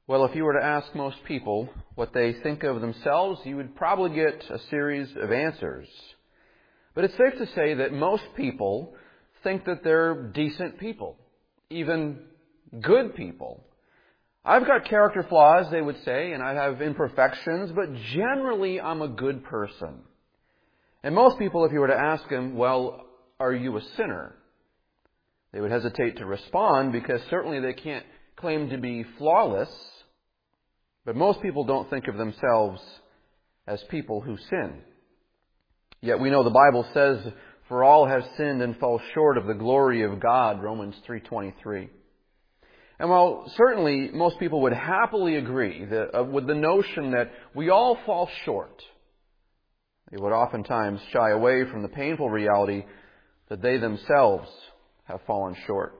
Well, if you were to ask most people what they think of themselves, you would probably get a series of answers. But it's safe to say that most people think that they're decent people, even good people. I've got character flaws, they would say, and I have imperfections, but generally I'm a good person. And most people, if you were to ask them, well, are you a sinner? They would hesitate to respond because certainly they can't claim to be flawless. But most people don't think of themselves as people who sin. Yet we know the Bible says, "For all have sinned and fall short of the glory of God," Romans 3:23. And while certainly most people would happily agree with the notion that we all fall short, they would oftentimes shy away from the painful reality that they themselves have fallen short.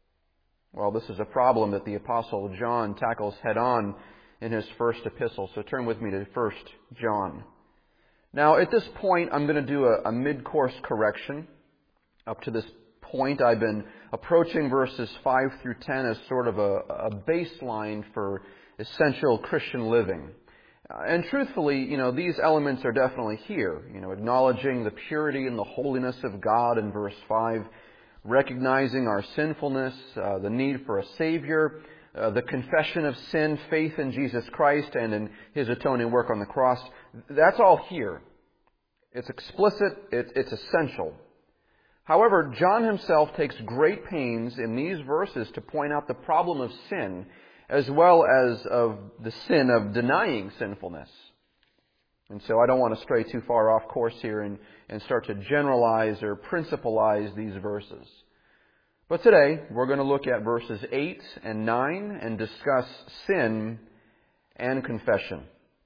Well, this is a problem that the Apostle John tackles head-on in his first epistle. So turn with me to 1 John. Now, at this point, I'm going to do a mid-course correction. Up to this point, I've been approaching verses 5 through 10 as sort of a baseline for essential Christian living. And truthfully, these elements are definitely here. Acknowledging the purity and the holiness of God in verse 5, recognizing our sinfulness, the need for a Savior, the confession of sin, faith in Jesus Christ and in His atoning work on the cross. That's all here. It's explicit, it's essential. However, John himself takes great pains in these verses to point out the problem of sin, as well as of the sin of denying sinfulness. And so I don't want to stray too far off course here and start to generalize or principalize these verses. But today, we're going to look at verses 8 and 9 and discuss sin and confession.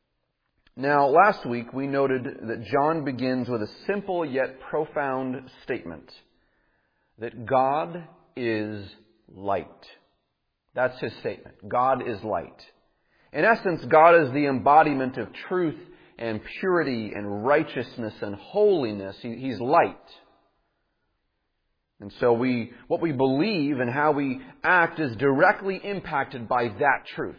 Now, last week we noted that John begins with a simple yet profound statement, that God is light. That's his statement. God is light. In essence, God is the embodiment of truth and purity and righteousness and holiness. He's light. And so what we believe and how we act is directly impacted by that truth.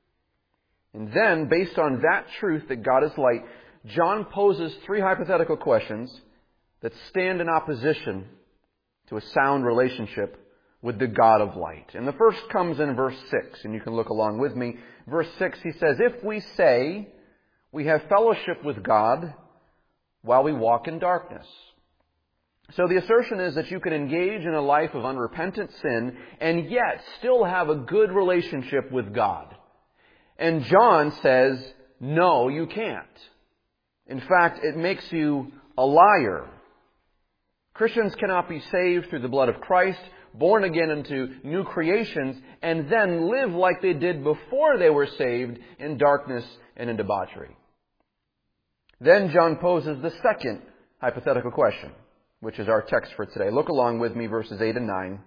And then, based on that truth that God is light, John poses 3 hypothetical questions that stand in opposition to a sound relationship with the God of light. And the first comes in verse 6, and you can look along with me. Verse 6, he says, "If we say we have fellowship with God while we walk in darkness." So the assertion is that you can engage in a life of unrepentant sin and yet still have a good relationship with God. And John says, no, you can't. In fact, it makes you a liar. Christians cannot be saved through the blood of Christ, born again into new creations, and then live like they did before they were saved in darkness and in debauchery. Then John poses the second hypothetical question, which is our text for today. Look along with me, verses 8 and 9.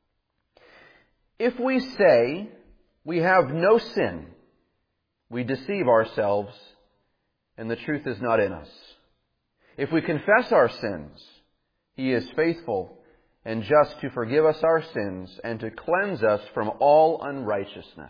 "If we say we have no sin, we deceive ourselves, and the truth is not in us. If we confess our sins, He is faithful and just to forgive us our sins and to cleanse us from all unrighteousness."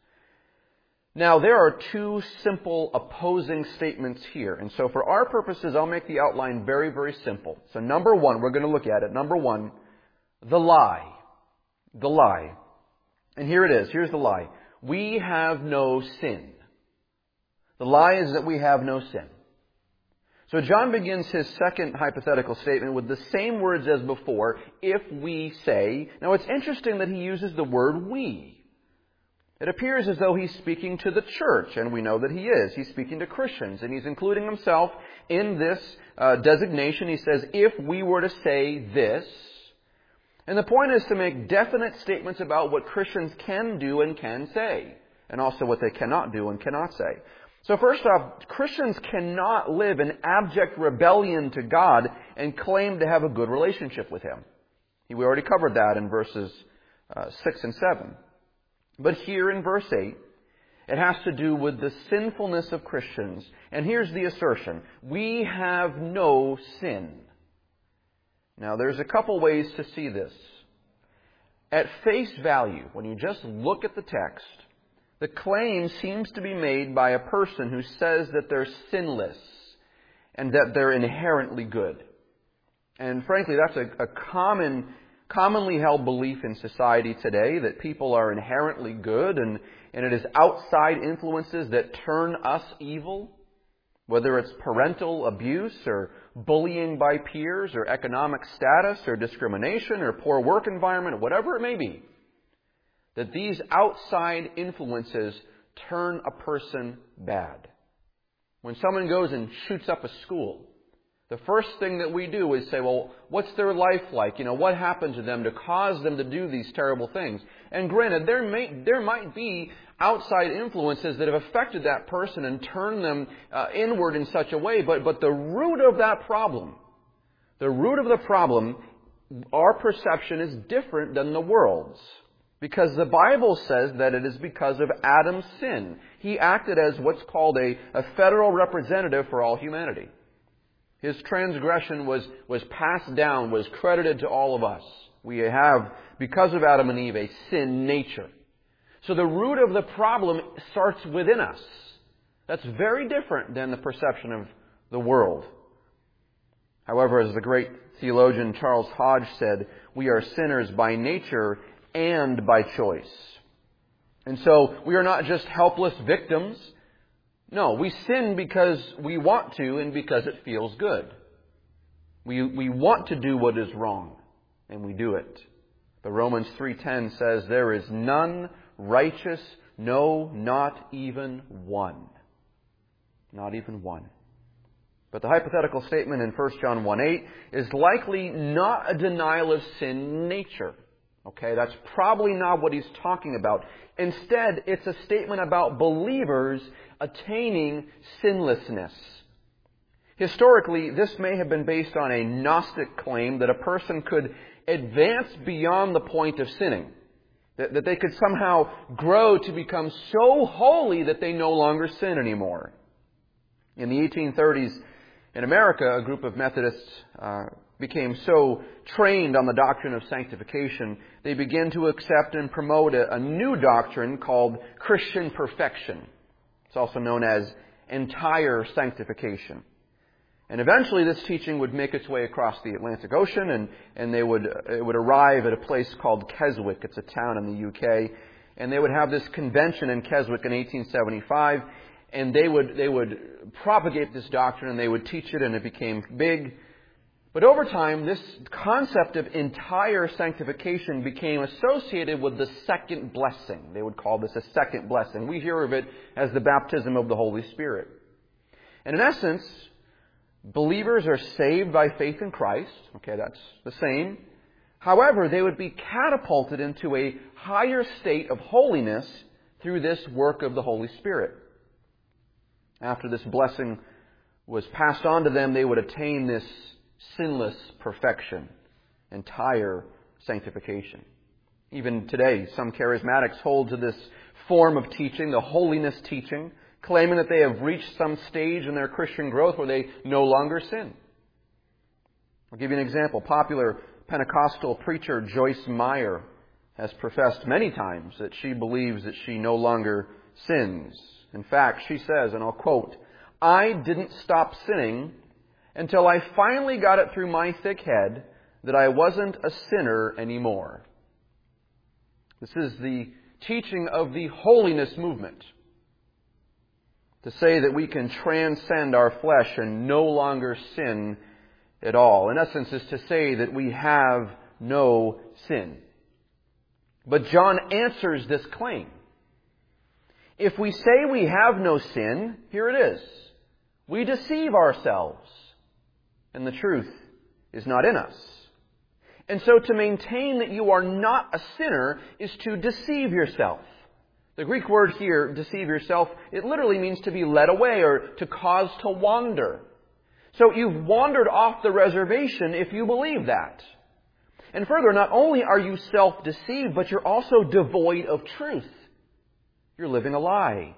Now, there are 2 simple opposing statements here. And so for our purposes, I'll make the outline very, very simple. So number 1, we're going to look at it. Number 1, the lie. The lie. And here it is. Here's the lie. We have no sin. The lie is that we have no sin. So John begins his second hypothetical statement with the same words as before, "if we say." Now, it's interesting that he uses the word "we." It appears as though he's speaking to the church, and we know that he is. He's speaking to Christians, and he's including himself in this designation. He says, if we were to say this. And the point is to make definite statements about what Christians can do and can say, and also what they cannot do and cannot say. So first off, Christians cannot live in abject rebellion to God and claim to have a good relationship with Him. We already covered that in verses 6 and 7. But here in verse 8, it has to do with the sinfulness of Christians. And here's the assertion. We have no sin. Now, there's a couple ways to see this. At face value, when you just look at the text, The claim seems to be made by a person who says that they're sinless and that they're inherently good. And frankly, that's a commonly held belief in society today, that people are inherently good and it is outside influences that turn us evil, whether it's parental abuse or bullying by peers or economic status or discrimination or poor work environment, or whatever it may be. That these outside influences turn a person bad. When someone goes and shoots up a school, the first thing that we do is say, well, what's their life like? What happened to them to cause them to do these terrible things? And granted, there might be outside influences that have affected that person and turned them inward in such a way, but the root of that problem, our perception is different than the world's. Because the Bible says that it is because of Adam's sin. He acted as what's called a federal representative for all humanity. His transgression was passed down, was credited to all of us. We have, because of Adam and Eve, a sin nature. So the root of the problem starts within us. That's very different than the perception of the world. However, as the great theologian Charles Hodge said, we are sinners by nature and by choice. And so we are not just helpless victims. No, we sin because we want to and because it feels good. We want to do what is wrong, and we do it. But Romans 3:10 says, there is none righteous, no, not even one. Not even one. But the hypothetical statement in 1 John 1:8 is likely not a denial of sin nature. Okay, that's probably not what he's talking about. Instead, it's a statement about believers attaining sinlessness. Historically, this may have been based on a Gnostic claim that a person could advance beyond the point of sinning. That they could somehow grow to become so holy that they no longer sin anymore. In the 1830s, in America, a group of Methodists became so trained on the doctrine of sanctification, they began to accept and promote a new doctrine called Christian perfection. It's also known as entire sanctification. And eventually this teaching would make its way across the Atlantic Ocean, and it would arrive at a place called Keswick. It's a town in the UK. And they would have this convention in Keswick in 1875, and they would propagate this doctrine, and they would teach it, and it became big. But over time, this concept of entire sanctification became associated with the second blessing. They would call this a second blessing. We hear of it as the baptism of the Holy Spirit. And in essence, believers are saved by faith in Christ. Okay, that's the same. However, they would be catapulted into a higher state of holiness through this work of the Holy Spirit. After this blessing was passed on to them, they would attain this sinless perfection, entire sanctification. Even today, some charismatics hold to this form of teaching, the holiness teaching, claiming that they have reached some stage in their Christian growth where they no longer sin. I'll give you an example. Popular Pentecostal preacher Joyce Meyer has professed many times that she believes that she no longer sins. In fact, she says, and I'll quote, "I didn't stop sinning until I finally got it through my thick head that I wasn't a sinner anymore." This is the teaching of the holiness movement. To say that we can transcend our flesh and no longer sin at all. In essence, is to say that we have no sin. But John answers this claim. If we say we have no sin, here it is. We deceive ourselves, and the truth is not in us. And so to maintain that you are not a sinner is to deceive yourself. The Greek word here, deceive yourself, it literally means to be led away or to cause to wander. So you've wandered off the reservation if you believe that. And further, not only are you self-deceived, but you're also devoid of truth. You're living a lie.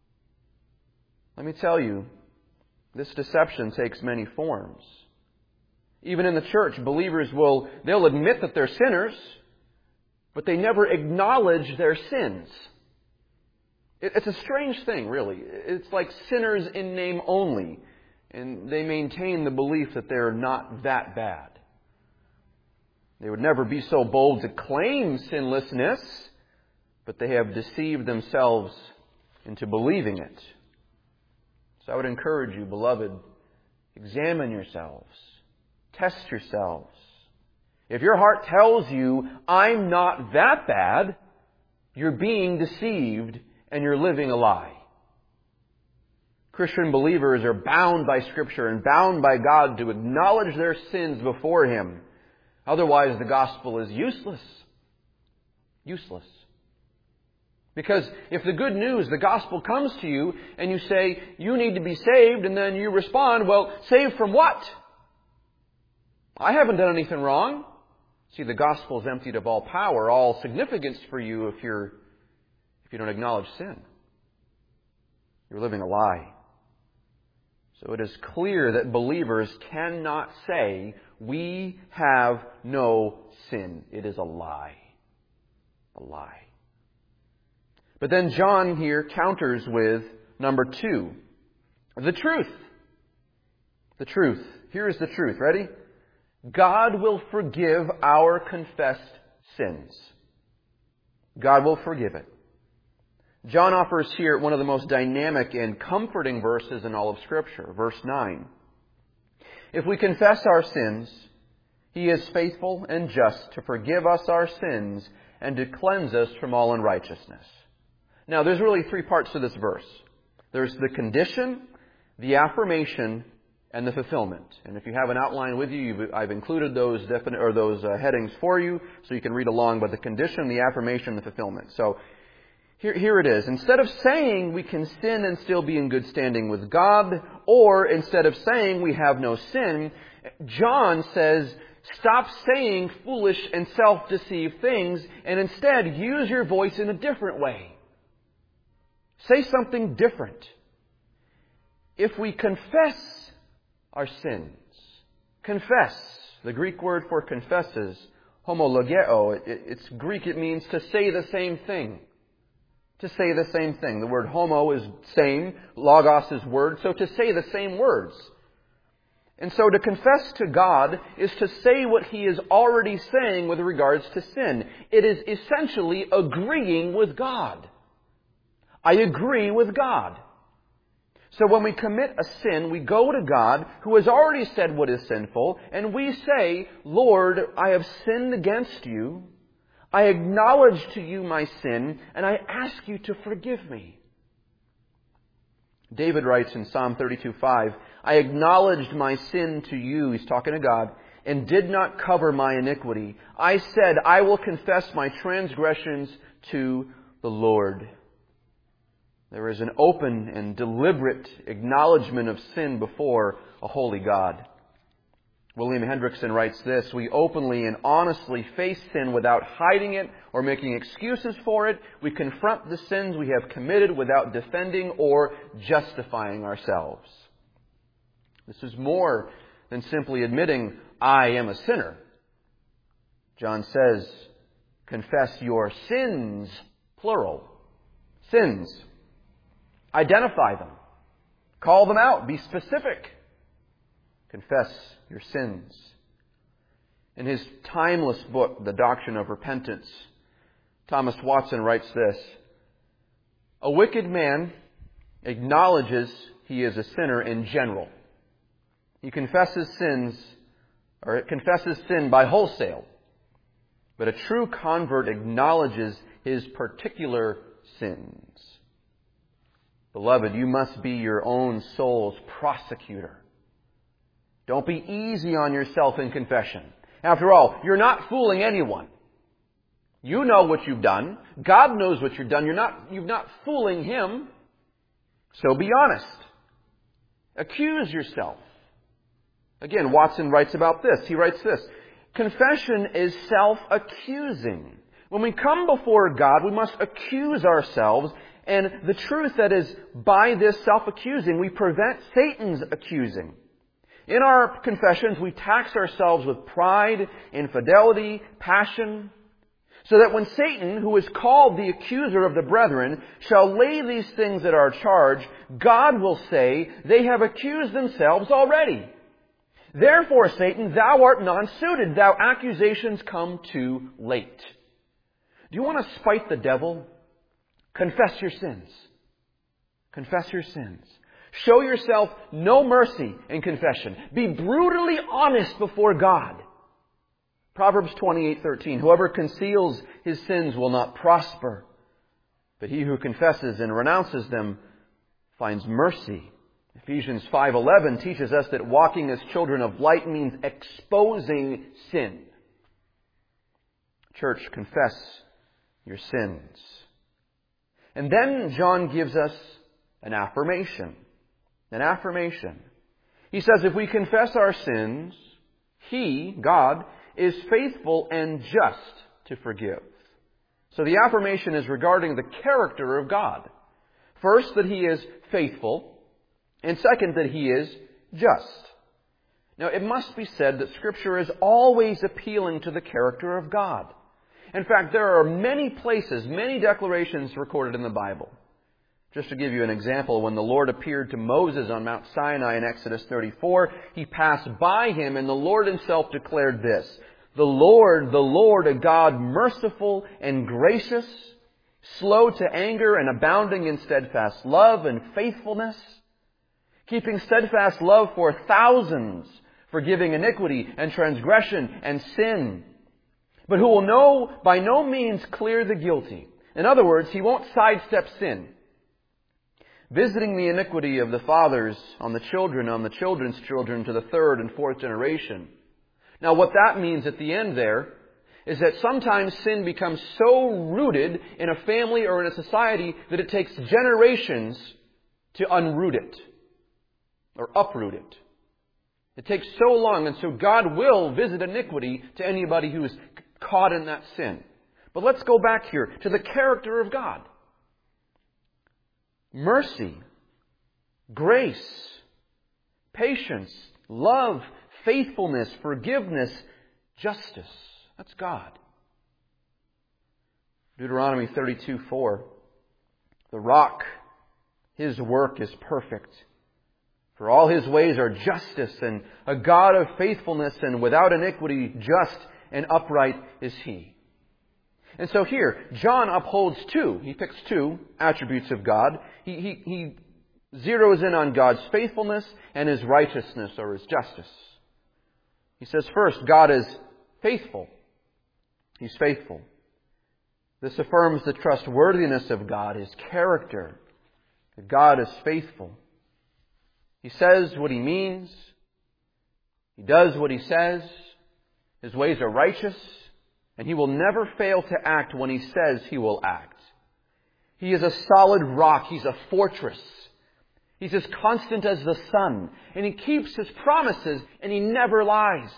Let me tell you, this deception takes many forms. Even in the church, believers they'll admit that they're sinners, but they never acknowledge their sins. It's a strange thing, really. It's like sinners in name only. And they maintain the belief that they're not that bad. They would never be so bold to claim sinlessness, but they have deceived themselves into believing it. So I would encourage you, beloved, examine yourselves. Test yourselves. If your heart tells you, I'm not that bad, you're being deceived and you're living a lie. Christian believers are bound by Scripture and bound by God to acknowledge their sins before Him. Otherwise, the gospel is useless. Useless. Because if the good news, the gospel, comes to you and you say, you need to be saved, and then you respond, well, saved from what? I haven't done anything wrong. See, the gospel is emptied of all power, all significance for you if you don't acknowledge sin. You're living a lie. So it is clear that believers cannot say, we have no sin. It is a lie. A lie. But then John here counters with number 2, the truth. The truth. Here is the truth. Ready? God will forgive our confessed sins. God will forgive it. John offers here one of the most dynamic and comforting verses in all of Scripture. Verse 9. If we confess our sins, He is faithful and just to forgive us our sins and to cleanse us from all unrighteousness. Now, there's really 3 parts to this verse. There's the condition, the affirmation, and the fulfillment. And if you have an outline with you, I've included those headings for you so you can read along. But the condition, the affirmation, the fulfillment. So here it is. Instead of saying we can sin and still be in good standing with God, or instead of saying we have no sin, John says, stop saying foolish and self-deceived things and instead use your voice in a different way. Say something different. If we confess our sins, confess, the Greek word for confess is homologeo. It's Greek, it means to say the same thing. To say the same thing. The word homo is same, logos is word, so to say the same words. And so to confess to God is to say what He is already saying with regards to sin. It is essentially agreeing with God. I agree with God. So when we commit a sin, we go to God, who has already said what is sinful, and we say, Lord, I have sinned against you. I acknowledge to you my sin, and I ask you to forgive me. David writes in Psalm 32:5, I acknowledged my sin to you, he's talking to God, and did not cover my iniquity. I said, I will confess my transgressions to the Lord. There is an open and deliberate acknowledgement of sin before a holy God. William Hendrickson writes this, we openly and honestly face sin without hiding it or making excuses for it. We confront the sins we have committed without defending or justifying ourselves. This is more than simply admitting, I am a sinner. John says, confess your sins, plural. Sins. Identify them. Call them out. Be specific. Confess your sins. In his timeless book, The Doctrine of Repentance, Thomas Watson writes this, a wicked man acknowledges he is a sinner in general. He confesses sin by wholesale. But a true convert acknowledges his particular sins. Beloved, you must be your own soul's prosecutor. Don't be easy on yourself in confession. After all, you're not fooling anyone. You know what you've done. God knows what you've done. You're not fooling Him. So be honest. Accuse yourself. Again, Watson writes about this. He writes this. Confession is self-accusing. When we come before God, we must accuse ourselves. And the truth that is, by this self-accusing, we prevent Satan's accusing. In our confessions, we tax ourselves with pride, infidelity, passion. So that when Satan, who is called the accuser of the brethren, shall lay these things at our charge, God will say, they have accused themselves already. Therefore, Satan, thou art non-suited. Thou accusations come too late. Do you want to spite the devil? Confess your sins. Confess your sins. Show yourself no mercy in confession. Be brutally honest before God. Proverbs 28:13, whoever conceals his sins will not prosper, but he who confesses and renounces them finds mercy. Ephesians 5:11 teaches us that walking as children of light means exposing sin. Church, confess your sins. And then John gives us an affirmation. An affirmation. He says if we confess our sins, He, God, is faithful and just to forgive. So the affirmation is regarding the character of God. First, that He is faithful, and second, that He is just. Now, it must be said that Scripture is always appealing to the character of God. In fact, there are many places, many declarations recorded in the Bible. Just to give you an example, when the Lord appeared to Moses on Mount Sinai in Exodus 34, He passed by him and the Lord Himself declared this, the Lord, a God merciful and gracious, slow to anger and abounding in steadfast love and faithfulness, keeping steadfast love for thousands, forgiving iniquity and transgression and sin, but who will by no means clear the guilty. In other words, He won't sidestep sin. Visiting the iniquity of the fathers on the children's children to the third and fourth generation. Now what that means at the end there is that sometimes sin becomes so rooted in a family or in a society that it takes generations to unroot it or uproot it. It takes so long, and so God will visit iniquity to anybody who is caught in that sin. But let's go back here to the character of God. Mercy, grace, patience, love, faithfulness, forgiveness, justice. That's God. Deuteronomy 32:4. The rock, His work is perfect. For all His ways are justice, and a God of faithfulness, and without iniquity, just and upright is He. And so here, John upholds two. He picks two attributes of God. He zeroes in on God's faithfulness and His righteousness or His justice. He says first, God is faithful. He's faithful. This affirms the trustworthiness of God, His character. That God is faithful. He says what He means. He does what He says. His ways are righteous. And He will never fail to act when He says He will act. He is a solid rock. He's a fortress. He's as constant as the sun. And He keeps His promises and He never lies.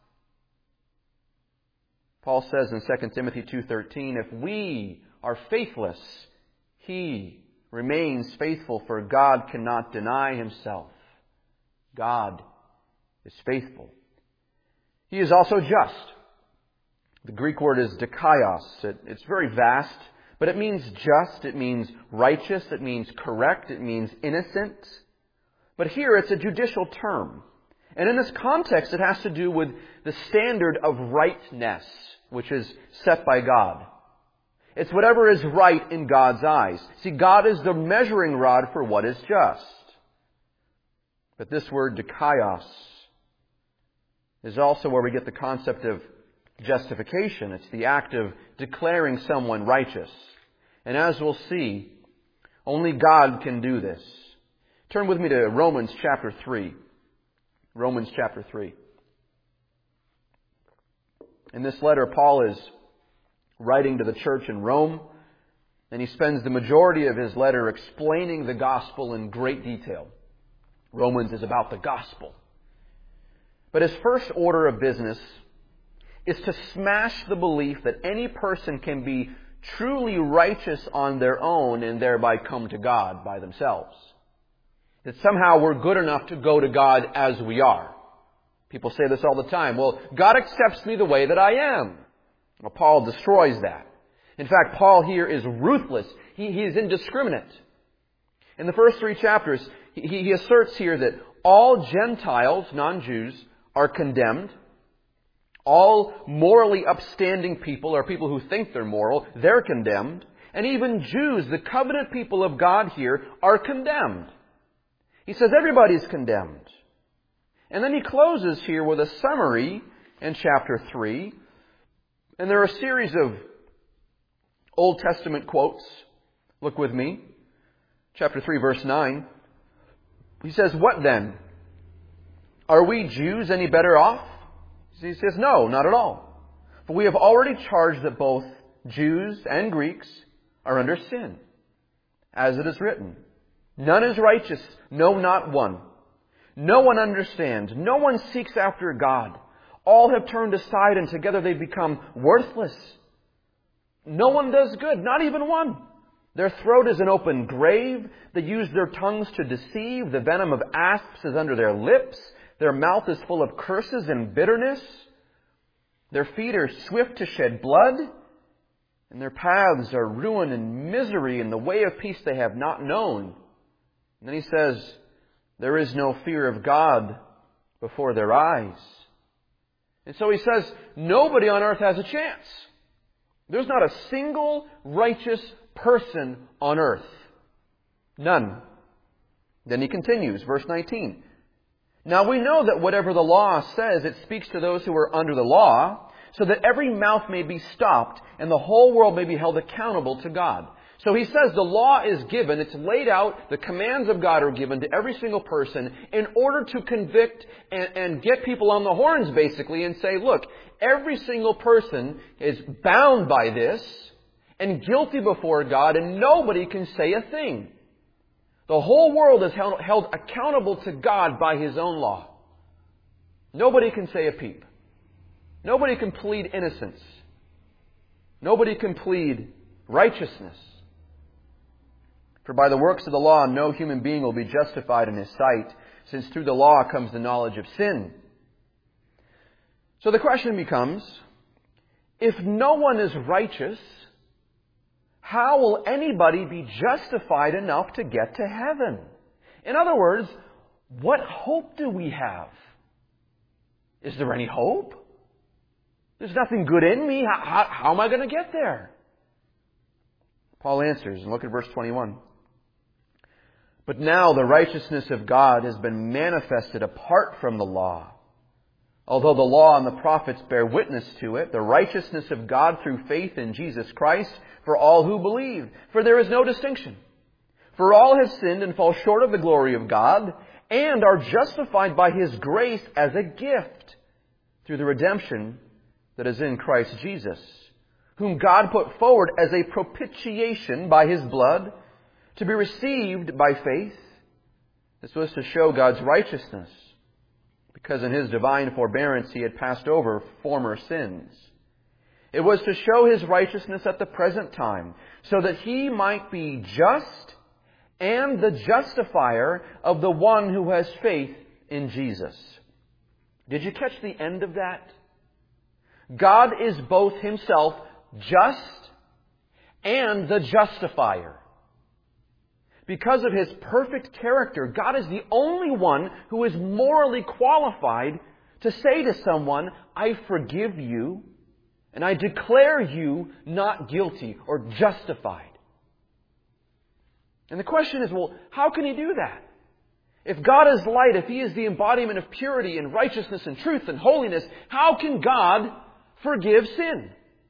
Paul says in 2 Timothy 2:13, if we are faithless, He remains faithful, for God cannot deny Himself. God is faithful. He is also just. The Greek word is dikaios. It's very vast, but it means just, it means righteous, it means correct, it means innocent. But here it's a judicial term. And in this context it has to do with the standard of rightness, which is set by God. It's whatever is right in God's eyes. See, God is the measuring rod for what is just. But this word dikaios is also where we get the concept of justification. It's the act of declaring someone righteous. And as we'll see, only God can do this. Turn with me to Romans chapter 3. Romans chapter 3. In this letter, Paul is writing to the church in Rome, and he spends the majority of his letter explaining the gospel in great detail. Romans is about the gospel. But his first order of business is to smash the belief that any person can be truly righteous on their own and thereby come to God by themselves. That somehow we're good enough to go to God as we are. People say this all the time. Well, God accepts me the way that I am. Well, Paul destroys that. In fact, Paul here is ruthless. He is indiscriminate. In the first 3 chapters, he asserts here that all Gentiles, non-Jews, are condemned. All morally upstanding people, or people who think they're moral, they're condemned. And even Jews, the covenant people of God here, are condemned. He says everybody's condemned. And then he closes here with a summary in chapter 3. And there are a series of Old Testament quotes. Look with me. Chapter 3, verse 9. He says, "What then? Are we Jews any better off?" He says, "No, not at all. For we have already charged that both Jews and Greeks are under sin. As it is written, 'None is righteous, no, not one. No one understands. No one seeks after God. All have turned aside, and together they become worthless. No one does good, not even one. Their throat is an open grave. They use their tongues to deceive. The venom of asps is under their lips. Their mouth is full of curses and bitterness. Their feet are swift to shed blood. And their paths are ruin and misery. And the way of peace they have not known.'" And then he says, "There is no fear of God before their eyes." And so he says, nobody on earth has a chance. There's not a single righteous person on earth. None. Then he continues, verse 19. "Now we know that whatever the law says, it speaks to those who are under the law, so that every mouth may be stopped and the whole world may be held accountable to God." So he says the law is given, it's laid out, the commands of God are given to every single person in order to convict and get people on the horns, basically, and say, look, every single person is bound by this and guilty before God, and nobody can say a thing. The whole world is held accountable to God by His own law. Nobody can say a peep. Nobody can plead innocence. Nobody can plead righteousness. For by the works of the law, no human being will be justified in His sight, since through the law comes the knowledge of sin. So the question becomes, if no one is righteous, how will anybody be justified enough to get to heaven? In other words, what hope do we have? Is there any hope? There's nothing good in me. How am I going to get there? Paul answers, and look at verse 21. "But now the righteousness of God has been manifested apart from the law. Although the law and the prophets bear witness to it, the righteousness of God through faith in Jesus Christ for all who believe. For there is no distinction. For all have sinned and fall short of the glory of God, and are justified by His grace as a gift through the redemption that is in Christ Jesus, whom God put forward as a propitiation by His blood, to be received by faith." This was to show God's righteousness, because in His divine forbearance He had passed over former sins. It was to show His righteousness at the present time, so that He might be just and the justifier of the one who has faith in Jesus. Did you catch the end of that? God is both Himself just and the justifier. Because of His perfect character, God is the only one who is morally qualified to say to someone, "I forgive you, and I declare you not guilty or justified." And the question is, well, how can He do that? If God is light, if He is the embodiment of purity and righteousness and truth and holiness, how can God forgive sin?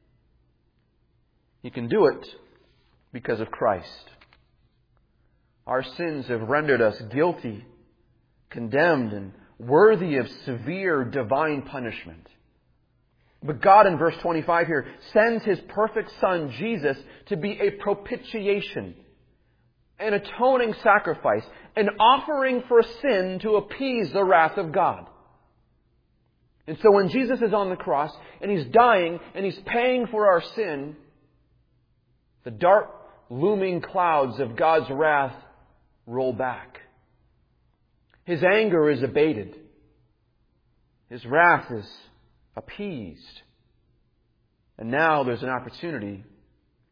He can do it because of Christ. Our sins have rendered us guilty, condemned, and worthy of severe divine punishment. But God, in verse 25 here, sends His perfect Son, Jesus, to be a propitiation, an atoning sacrifice, an offering for sin to appease the wrath of God. And so when Jesus is on the cross, and He's dying, and He's paying for our sin, the dark, looming clouds of God's wrath roll back. His anger is abated. His wrath is appeased. And now there's an opportunity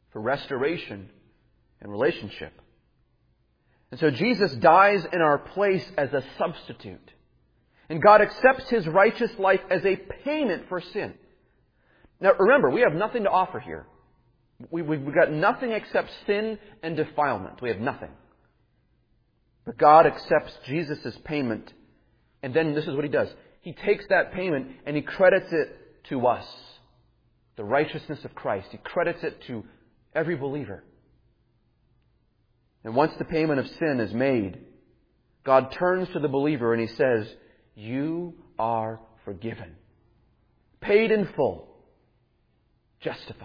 for restoration and relationship. And so Jesus dies in our place as a substitute. And God accepts His righteous life as a payment for sin. Now remember, we have nothing to offer here. We've got nothing except sin and defilement. We have nothing. But God accepts Jesus' payment. And then this is what He does. He takes that payment and He credits it to us. The righteousness of Christ. He credits it to every believer. And once the payment of sin is made, God turns to the believer and He says, you are forgiven. Paid in full. Justified.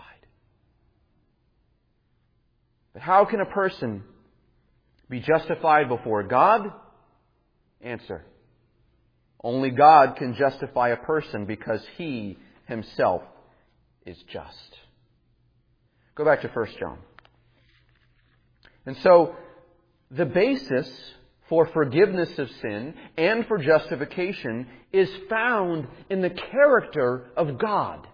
But how can a person be justified before God? Answer. Only God can justify a person because He Himself is just. Go back to 1 John. And so, the basis for forgiveness of sin and for justification is found in the character of God.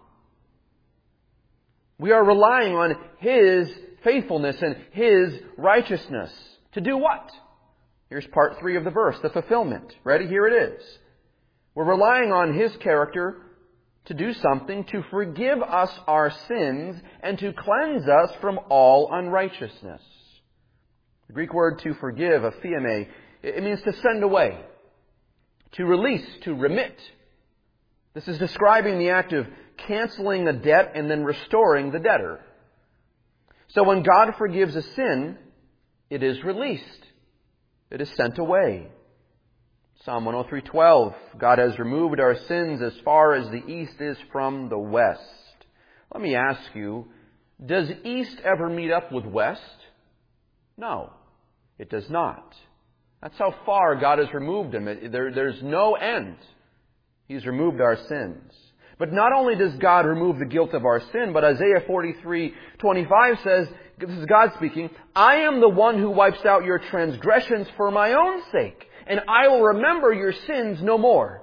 We are relying on His faithfulness and His righteousness. To do what? Here's part 3 of the verse, the fulfillment. Ready? Here it is. We're relying on His character to do something, to forgive us our sins and to cleanse us from all unrighteousness. The Greek word to forgive, aphieme, it means to send away, to release, to remit. This is describing the act of canceling a debt and then restoring the debtor. So when God forgives a sin, it is released. It is sent away. Psalm 103:12, God has removed our sins as far as the east is from the west. Let me ask you, does east ever meet up with west? No, it does not. That's how far God has removed them. There's no end. He's removed our sins. But not only does God remove the guilt of our sin, but Isaiah 43:25 says, this is God speaking, I am the one who wipes out your transgressions for my own sake, and I will remember your sins no more.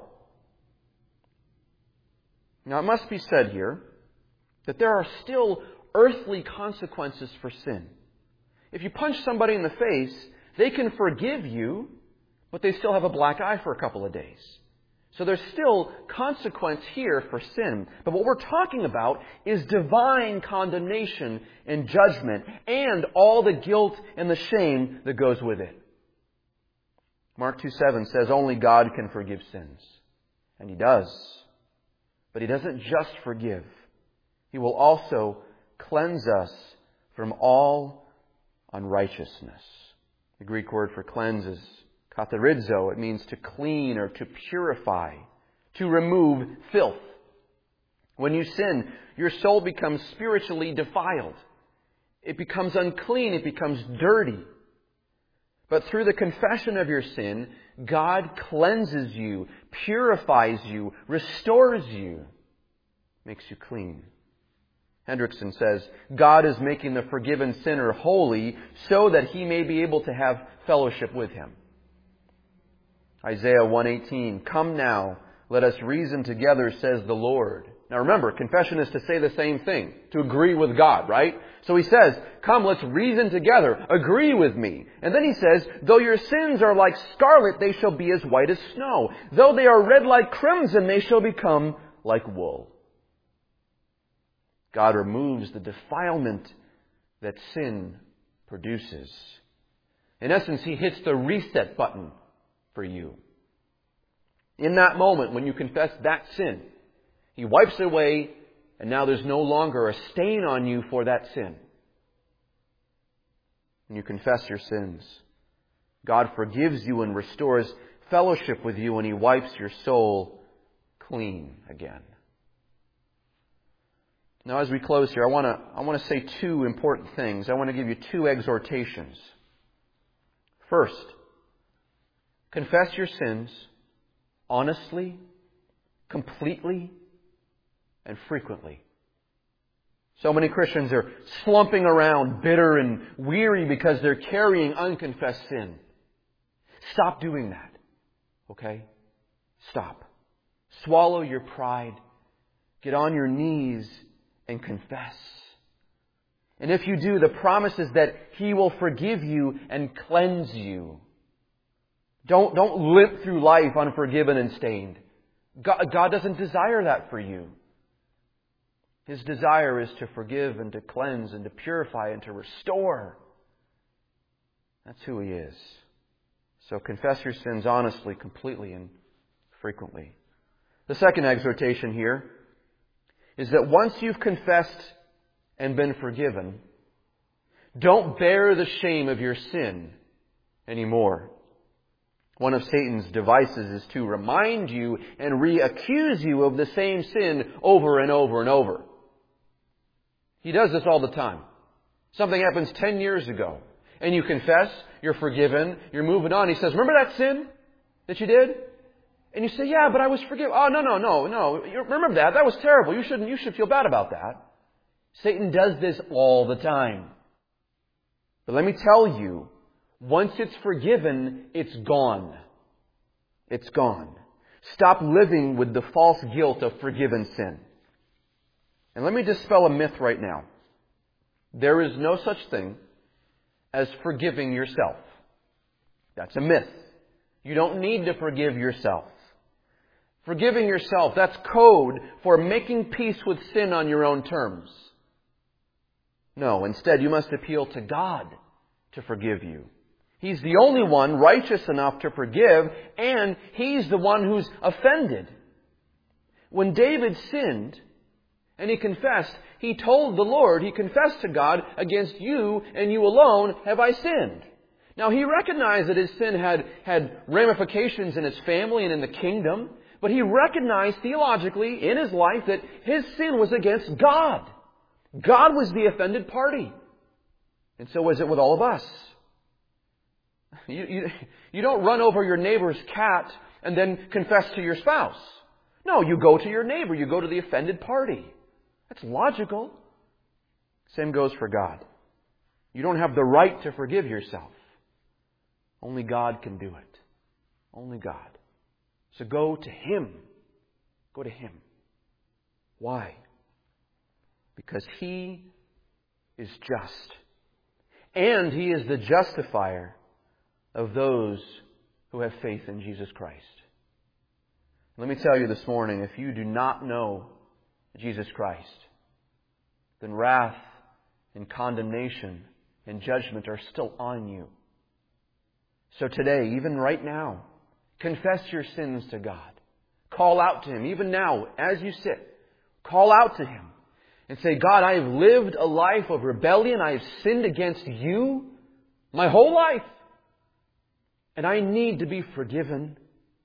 Now it must be said here that there are still earthly consequences for sin. If you punch somebody in the face, they can forgive you, but they still have a black eye for a couple of days. So there's still consequence here for sin. But what we're talking about is divine condemnation and judgment and all the guilt and the shame that goes with it. Mark 2:7 says only God can forgive sins. And He does. But He doesn't just forgive. He will also cleanse us from all unrighteousness. The Greek word for cleanse is katharizo. It means to clean or to purify, to remove filth. When you sin, your soul becomes spiritually defiled. It becomes unclean. It becomes dirty. But through the confession of your sin, God cleanses you, purifies you, restores you, makes you clean. Hendrickson says, God is making the forgiven sinner holy so that he may be able to have fellowship with Him. Isaiah 1:18, come now, let us reason together, says the Lord. Now remember, confession is to say the same thing, to agree with God, right? So He says, come, let's reason together, agree with me. And then He says, though your sins are like scarlet, they shall be as white as snow. Though they are red like crimson, they shall become like wool. God removes the defilement that sin produces. In essence, He hits the reset button for you. In that moment, when you confess that sin, He wipes it away, and now there's no longer a stain on you for that sin. When you confess your sins, God forgives you and restores fellowship with you, and He wipes your soul clean again. Now, as we close here, I want to say two important things. I want to give you two exhortations. First, confess your sins honestly, completely, and frequently. So many Christians are slumping around bitter and weary because they're carrying unconfessed sin. Stop doing that. Okay? Stop. Swallow your pride. Get on your knees and confess. And if you do, the promise is that He will forgive you and cleanse you. Don't limp through life unforgiven and stained. God doesn't desire that for you. His desire is to forgive and to cleanse and to purify and to restore. That's who He is. So confess your sins honestly, completely, and frequently. The second exhortation here is that once you've confessed and been forgiven, don't bear the shame of your sin anymore. One of Satan's devices is to remind you and re-accuse you of the same sin over and over and over. He does this all the time. Something happens 10 years ago, and you confess, you're forgiven, you're moving on. He says, remember that sin that you did? And you say, yeah, but I was forgiven. Oh, no. You remember that? That was terrible. You should feel bad about that. Satan does this all the time. But let me tell you, once it's forgiven, it's gone. It's gone. Stop living with the false guilt of forgiven sin. And let me dispel a myth right now. There is no such thing as forgiving yourself. That's a myth. You don't need to forgive yourself. Forgiving yourself, that's code for making peace with sin on your own terms. No, instead you must appeal to God to forgive you. He's the only one righteous enough to forgive, and He's the one who's offended. When David sinned, and he confessed, he told the Lord, he confessed to God, against you and you alone have I sinned. Now he recognized that his sin had ramifications in his family and in the kingdom, but he recognized theologically in his life that his sin was against God. God was the offended party. And so is it with all of us. You don't run over your neighbor's cat and then confess to your spouse. No, you go to your neighbor. You go to the offended party. That's logical. Same goes for God. You don't have the right to forgive yourself. Only God can do it. Only God. So go to Him. Go to Him. Why? Because He is just. And He is the justifier of those who have faith in Jesus Christ. Let me tell you this morning, if you do not know Jesus Christ, then wrath and condemnation and judgment are still on you. So today, even right now, confess your sins to God. Call out to Him. Even now, as you sit, call out to Him and say, God, I have lived a life of rebellion. I have sinned against You my whole life. And I need to be forgiven.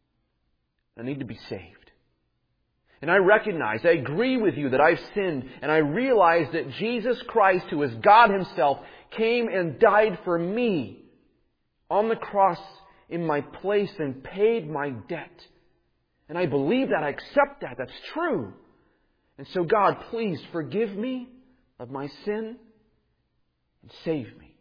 I need to be saved. And I recognize, I agree with you that I've sinned, and I realize that Jesus Christ, who is God Himself, came and died for me on the cross in my place and paid my debt. And I believe that, I accept that, that's true. And so God, please forgive me of my sin and save me.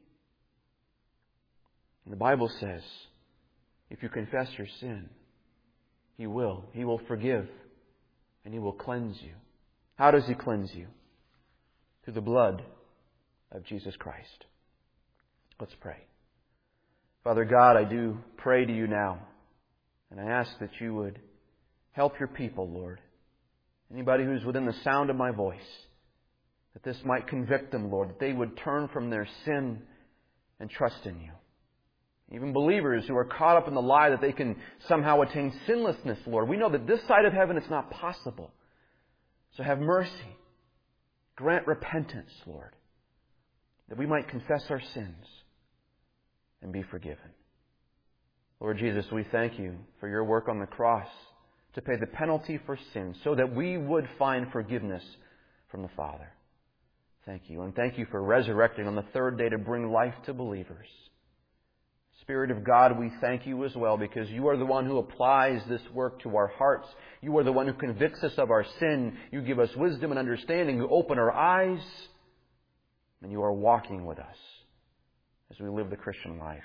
And the Bible says, if you confess your sin, He will. He will forgive. And He will cleanse you. How does He cleanse you? Through the blood of Jesus Christ. Let's pray. Father God, I do pray to You now. And I ask that You would help Your people, Lord. Anybody who's within the sound of my voice, that this might convict them, Lord, that they would turn from their sin and trust in You. Even believers who are caught up in the lie that they can somehow attain sinlessness, Lord. We know that this side of heaven it's not possible. So have mercy. Grant repentance, Lord, that we might confess our sins and be forgiven. Lord Jesus, we thank You for Your work on the cross to pay the penalty for sin so that we would find forgiveness from the Father. Thank You. And thank You for resurrecting on the third day to bring life to believers. Spirit of God, we thank You as well because You are the one who applies this work to our hearts. You are the one who convicts us of our sin. You give us wisdom and understanding. You open our eyes. And You are walking with us as we live the Christian life.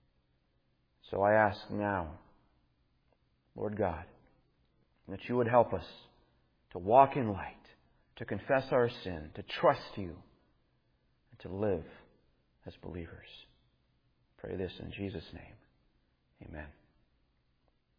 So I ask now, Lord God, that You would help us to walk in light, to confess our sin, to trust You, and to live as believers. Pray this in Jesus' name.